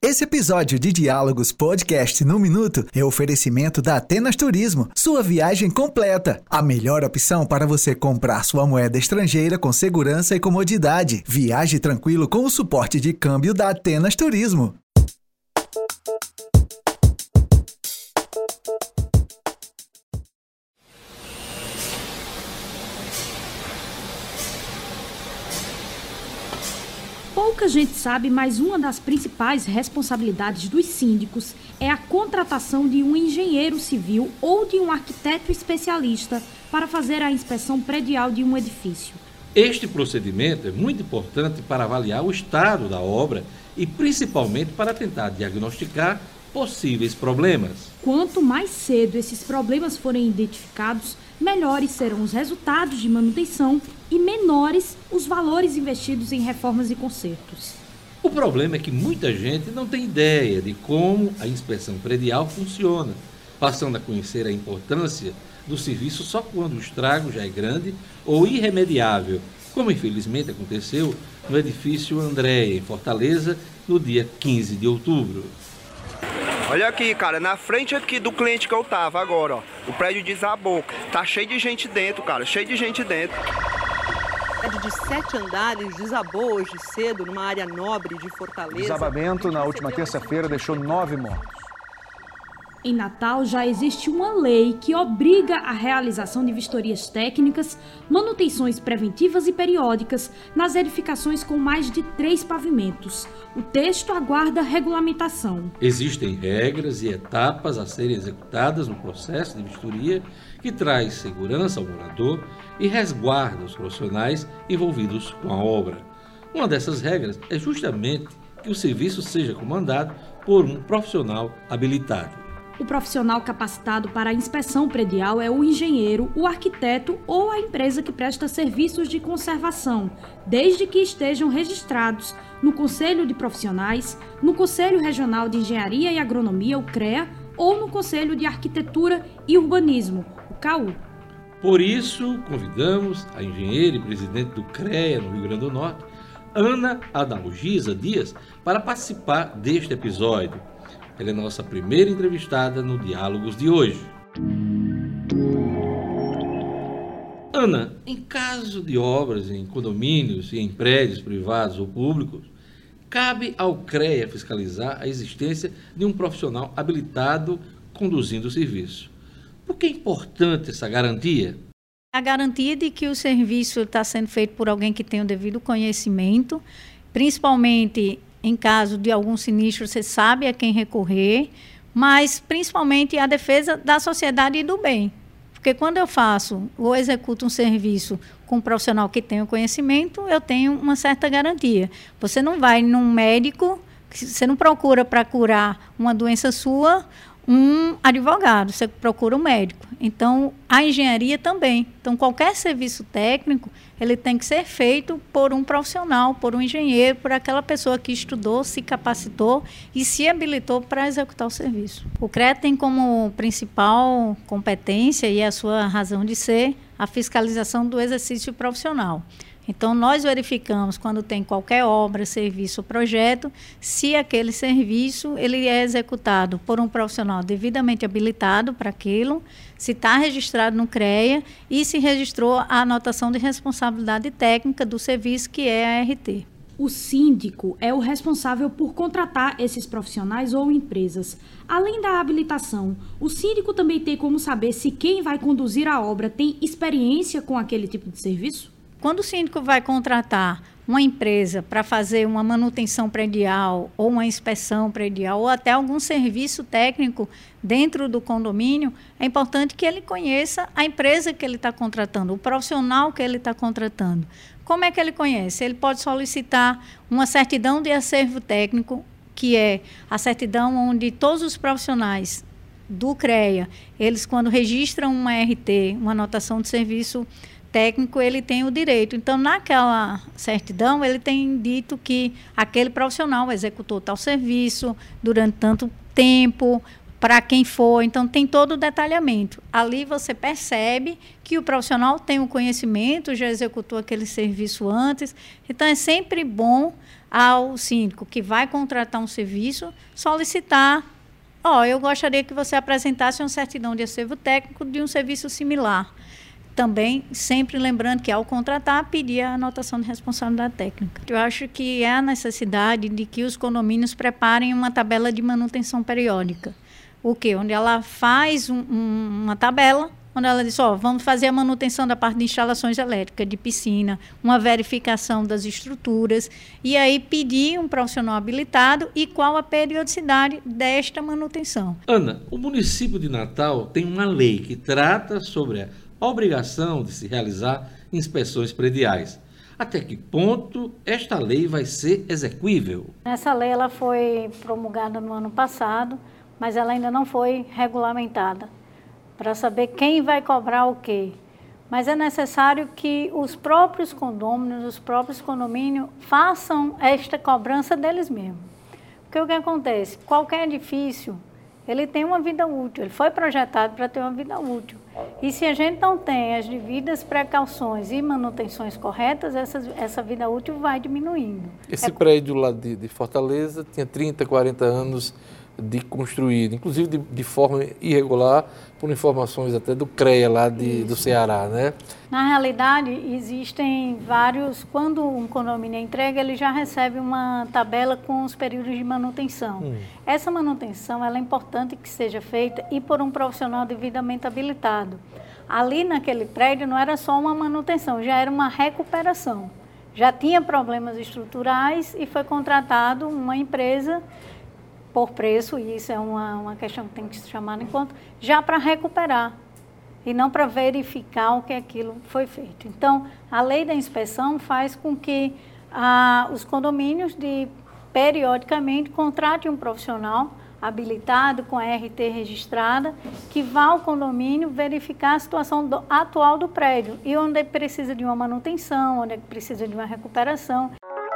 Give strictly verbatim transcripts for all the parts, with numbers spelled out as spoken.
Esse episódio de Diálogos Podcast no Minuto é oferecimento da Atenas Turismo, sua viagem completa. A melhor opção para você comprar sua moeda estrangeira com segurança e comodidade. Viaje tranquilo com o suporte de câmbio da Atenas Turismo. Pouca gente sabe, mas uma das principais responsabilidades dos síndicos é a contratação de um engenheiro civil ou de um arquiteto especialista para fazer a inspeção predial de um edifício. Este procedimento é muito importante para avaliar o estado da obra e principalmente para tentar diagnosticar possíveis problemas. Quanto mais cedo esses problemas forem identificados, melhores serão os resultados de manutenção e menores os valores investidos em reformas e consertos. O problema é que muita gente não tem ideia de como a inspeção predial funciona, passando a conhecer a importância do serviço só quando o estrago já é grande ou irremediável, como infelizmente aconteceu no edifício Andréia, em Fortaleza, no dia quinze de outubro. Olha aqui, cara, na frente aqui do cliente que eu tava agora, ó, o prédio desabou. Tá cheio de gente dentro, cara, cheio de gente dentro. O prédio de sete andares desabou hoje cedo numa área nobre de Fortaleza. O desabamento na última terça-feira deixou nove mortos. Em Natal já existe uma lei que obriga a realização de vistorias técnicas, manutenções preventivas e periódicas nas edificações com mais de três pavimentos. O texto aguarda regulamentação. Existem regras e etapas a serem executadas no processo de vistoria que traz segurança ao morador e resguarda os profissionais envolvidos com a obra. Uma dessas regras é justamente que o serviço seja comandado por um profissional habilitado. O profissional capacitado para a inspeção predial é o engenheiro, o arquiteto ou a empresa que presta serviços de conservação, desde que estejam registrados no Conselho de Profissionais, no Conselho Regional de Engenharia e Agronomia, o CREA, ou no Conselho de Arquitetura e Urbanismo, o C A U. Por isso, convidamos a engenheira e presidente do CREA no Rio Grande do Norte, Ana Adalgisa Dias, para participar deste episódio. Ela é nossa primeira entrevistada no Diálogos de hoje. Ana, em caso de obras em condomínios e em prédios privados ou públicos, cabe ao CREA fiscalizar a existência de um profissional habilitado conduzindo o serviço. Por que é importante essa garantia? A garantia de que o serviço está sendo feito por alguém que tem o devido conhecimento, principalmente em caso de algum sinistro, você sabe a quem recorrer, mas principalmente a defesa da sociedade e do bem. Porque quando eu faço ou executo um serviço com um profissional que tem o conhecimento, eu tenho uma certa garantia. Você não vai num médico, você não procura para curar uma doença sua um advogado, você procura um médico. Então, a engenharia também. Então, qualquer serviço técnico, ele tem que ser feito por um profissional, por um engenheiro, por aquela pessoa que estudou, se capacitou e se habilitou para executar o serviço. O CREA tem como principal competência e a sua razão de ser a fiscalização do exercício profissional. Então, nós verificamos quando tem qualquer obra, serviço ou projeto, se aquele serviço ele é executado por um profissional devidamente habilitado para aquilo, se está registrado no CREA e se registrou a anotação de responsabilidade técnica do serviço, que é a R T. O síndico é o responsável por contratar esses profissionais ou empresas. Além da habilitação, o síndico também tem como saber se quem vai conduzir a obra tem experiência com aquele tipo de serviço? Quando o síndico vai contratar uma empresa para fazer uma manutenção predial ou uma inspeção predial ou até algum serviço técnico dentro do condomínio, é importante que ele conheça a empresa que ele está contratando, o profissional que ele está contratando. Como é que ele conhece? Ele pode solicitar uma certidão de acervo técnico, que é a certidão onde todos os profissionais do CREA, eles quando registram uma R T, uma anotação de serviço técnico, ele tem o direito. Então, naquela certidão, ele tem dito que aquele profissional executou tal serviço durante tanto tempo, para quem for. Então, tem todo o detalhamento. Ali você percebe que o profissional tem o conhecimento, já executou aquele serviço antes. Então, é sempre bom ao síndico que vai contratar um serviço, solicitar, ó, oh, eu gostaria que você apresentasse uma certidão de acervo técnico de um serviço similar. Também, sempre lembrando que, ao contratar, pedir a anotação de responsabilidade técnica. Eu acho que é a necessidade de que os condomínios preparem uma tabela de manutenção periódica. O quê? Onde ela faz um, um, uma tabela, onde ela diz, ó, vamos fazer a manutenção da parte de instalações elétricas, de piscina, uma verificação das estruturas, e aí pedir um profissional habilitado e qual a periodicidade desta manutenção. Ana, o município de Natal tem uma lei que trata sobre a obrigação de se realizar inspeções prediais. Até que ponto esta lei vai ser execuível? Essa lei ela foi promulgada no ano passado, mas ela ainda não foi regulamentada, para saber quem vai cobrar o quê. Mas é necessário que os próprios condôminos, os próprios condomínios, façam esta cobrança deles mesmos. Porque o que acontece? Qualquer edifício, ele tem uma vida útil, ele foi projetado para ter uma vida útil. E se a gente não tem as devidas precauções e manutenções corretas, essa, essa vida útil vai diminuindo. Esse é... prédio lá de, de Fortaleza tinha trinta, quarenta anos de construído, inclusive de, de forma irregular, por informações até do CREA lá de, do Ceará, né? Na realidade, existem vários, quando um condomínio entrega, ele já recebe uma tabela com os períodos de manutenção. Hum. Essa manutenção, ela é importante que seja feita e por um profissional devidamente habilitado. Ali naquele prédio não era só uma manutenção, já era uma recuperação. Já tinha problemas estruturais e foi contratado uma empresa por preço, e isso é uma, uma questão que tem que se chamar em conta, já para recuperar e não para verificar o que aquilo foi feito. Então, a lei da inspeção faz com que ah, os condomínios, de, periodicamente, contratem um profissional habilitado, com a R T registrada, que vá ao condomínio verificar a situação do, atual do prédio e onde precisa de uma manutenção, onde precisa de uma recuperação.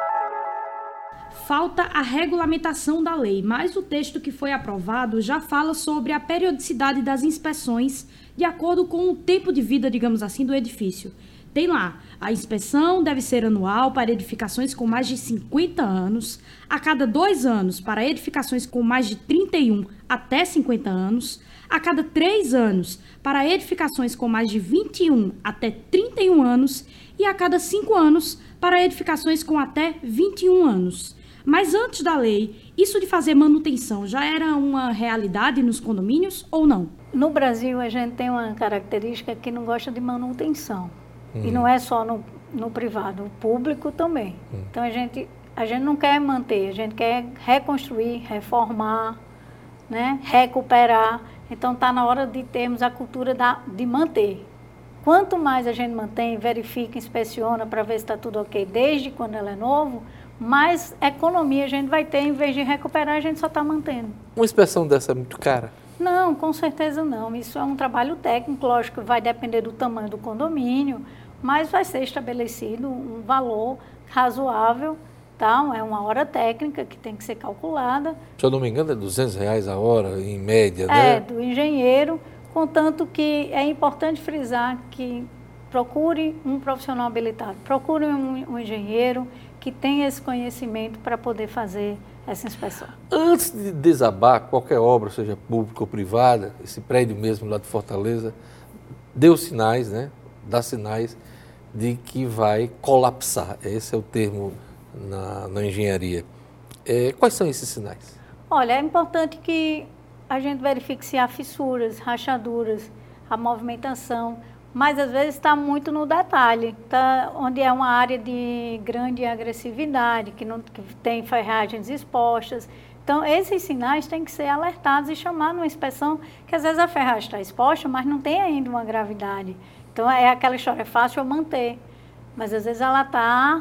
Falta a regulamentação da lei, mas o texto que foi aprovado já fala sobre a periodicidade das inspeções de acordo com o tempo de vida, digamos assim, do edifício. Tem lá, a inspeção deve ser anual para edificações com mais de cinquenta anos, a cada dois anos para edificações com mais de trinta e um até cinquenta anos, a cada três anos para edificações com mais de vinte e um até trinta e um anos e a cada cinco anos para edificações com até vinte e um anos. Mas antes da lei, isso de fazer manutenção já era uma realidade nos condomínios ou não? No Brasil, a gente tem uma característica que não gosta de manutenção. Hum. E não é só no, no privado, o público também. Hum. Então, a gente, a gente não quer manter, a gente quer reconstruir, reformar, né, recuperar. Então, está na hora de termos a cultura da, de manter. Quanto mais a gente mantém, verifica, inspeciona para ver se está tudo ok desde quando ela é novo, mais economia a gente vai ter, em vez de recuperar, a gente só está mantendo. Uma inspeção dessa é muito cara? Não, com certeza não. Isso é um trabalho técnico, lógico, vai depender do tamanho do condomínio, mas vai ser estabelecido um valor razoável, tá? É uma hora técnica que tem que ser calculada. Se eu não me engano, é duzentos reais a hora, em média, é, né? É, do engenheiro, contanto que é importante frisar que procure um profissional habilitado, procure um, um engenheiro que tenha esse conhecimento para poder fazer essa inspeção. Antes de desabar qualquer obra, seja pública ou privada, esse prédio mesmo lá de Fortaleza deu sinais, né? Dá sinais de que vai colapsar. Esse é o termo na, na engenharia. É, quais são esses sinais? Olha, é importante que a gente verifique se há fissuras, rachaduras, a movimentação, mas às vezes está muito no detalhe, tá? Onde é uma área de grande agressividade, que, não, que tem ferragens expostas. Então, esses sinais têm que ser alertados e chamados numa inspeção, que às vezes a ferragem está exposta, mas não tem ainda uma gravidade. Então, é aquela história, é fácil eu manter, mas às vezes ela está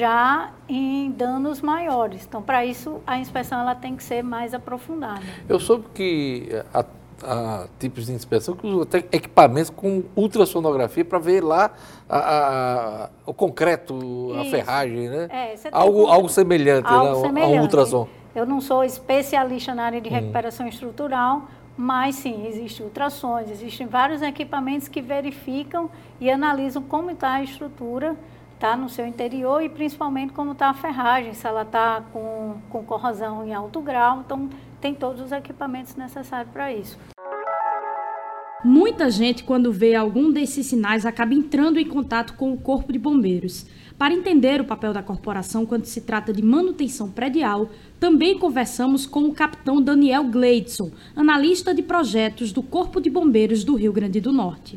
já em danos maiores. Então, para isso, a inspeção ela tem que ser mais aprofundada. Eu soube que a a tipos de inspeção que usam até equipamentos com ultrassonografia para ver lá a, a, o concreto, isso. A ferragem, né? É, algo, algo semelhante, algo né? semelhante. Ao ultrassom. Eu não sou especialista na área de recuperação hum. estrutural, mas sim, existem ultrassons, existem vários equipamentos que verificam e analisam como está a estrutura está no seu interior e principalmente como está a ferragem, se ela está com, com corrosão em alto grau, então tem todos os equipamentos necessários para isso. Muita gente, quando vê algum desses sinais, acaba entrando em contato com o Corpo de Bombeiros. Para entender o papel da corporação quando se trata de manutenção predial, também conversamos com o capitão Daniel Gleidson, analista de projetos do Corpo de Bombeiros do Rio Grande do Norte.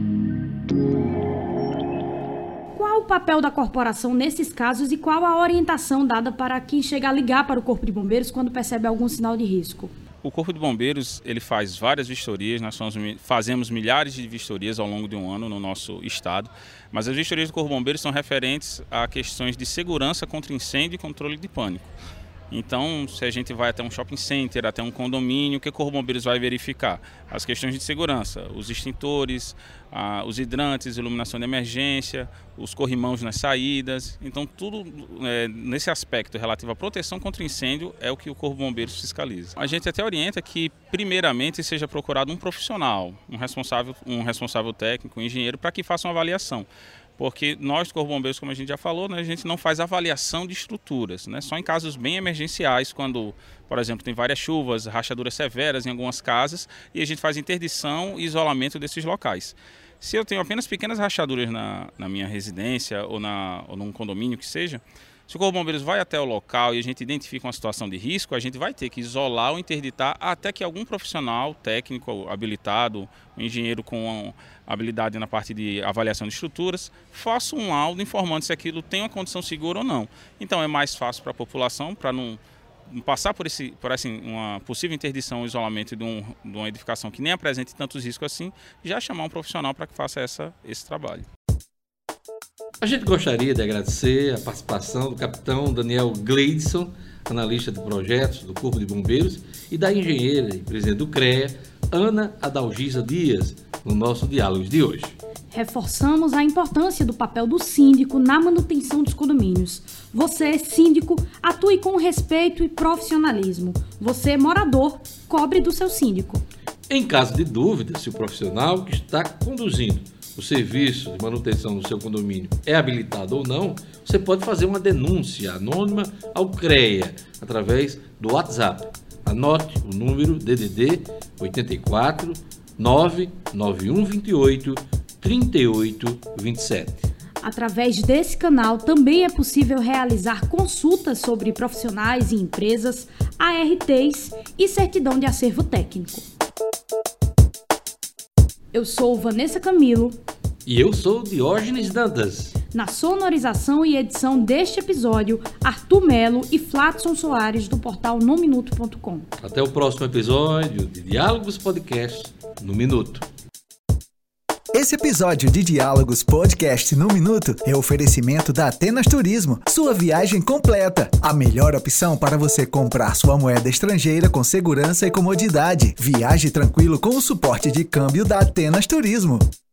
Qual o papel da corporação nesses casos e qual a orientação dada para quem chega a ligar para o Corpo de Bombeiros quando percebe algum sinal de risco? O Corpo de Bombeiros ele faz várias vistorias, nós somos, fazemos milhares de vistorias ao longo de um ano no nosso estado, mas as vistorias do Corpo de Bombeiros são referentes a questões de segurança contra incêndio e controle de pânico. Então, se a gente vai até um shopping center, até um condomínio, o que o Corpo de Bombeiros vai verificar? As questões de segurança, os extintores, ah, os hidrantes, iluminação de emergência, os corrimãos nas saídas. Então, tudo é, nesse aspecto relativo à proteção contra incêndio é o que o Corpo de Bombeiros fiscaliza. A gente até orienta que, primeiramente, seja procurado um profissional, um responsável, um responsável técnico, um engenheiro, para que faça uma avaliação. Porque nós, do Corpo de Bombeiros, como a gente já falou, né, a gente não faz avaliação de estruturas, né, só em casos bem emergenciais, quando, por exemplo, tem várias chuvas, rachaduras severas em algumas casas, e a gente faz interdição e isolamento desses locais. Se eu tenho apenas pequenas rachaduras na, na minha residência ou, na, ou num condomínio que seja, se o Corpo de Bombeiros vai até o local e a gente identifica uma situação de risco, a gente vai ter que isolar ou interditar até que algum profissional técnico habilitado, um engenheiro com habilidade na parte de avaliação de estruturas, faça um laudo informando se aquilo tem uma condição segura ou não. Então é mais fácil para a população, para não passar por, esse, por assim, uma possível interdição ou isolamento de, um, de uma edificação que nem apresente tantos riscos assim, já chamar um profissional para que faça essa, esse trabalho. A gente gostaria de agradecer a participação do capitão Daniel Gleidson, analista de projetos do Corpo de Bombeiros, e da engenheira e presidente do CREA, Ana Adalgisa Dias, no nosso diálogo de hoje. Reforçamos a importância do papel do síndico na manutenção dos condomínios. Você, síndico, atue com respeito e profissionalismo. Você, morador, cobre do seu síndico. Em caso de dúvida se o profissional que está conduzindo o serviço de manutenção do seu condomínio é habilitado ou não, você pode fazer uma denúncia anônima ao CREA através do WhatsApp. Anote o número D D D oito quatro nove nove um dois oito três oito dois sete. Através desse canal também é possível realizar consultas sobre profissionais e empresas, A R Ts e certidão de acervo técnico. Eu sou Vanessa Camilo. E eu sou Diógenes Dantas. Na sonorização e edição deste episódio, Arthur Melo e Flatson Soares, do portal no minuto ponto com. Até o próximo episódio de Diálogos Podcast no Minuto. Esse episódio de Diálogos Podcast no Minuto é oferecimento da Atenas Turismo, sua viagem completa. A melhor opção para você comprar sua moeda estrangeira com segurança e comodidade. Viaje tranquilo com o suporte de câmbio da Atenas Turismo.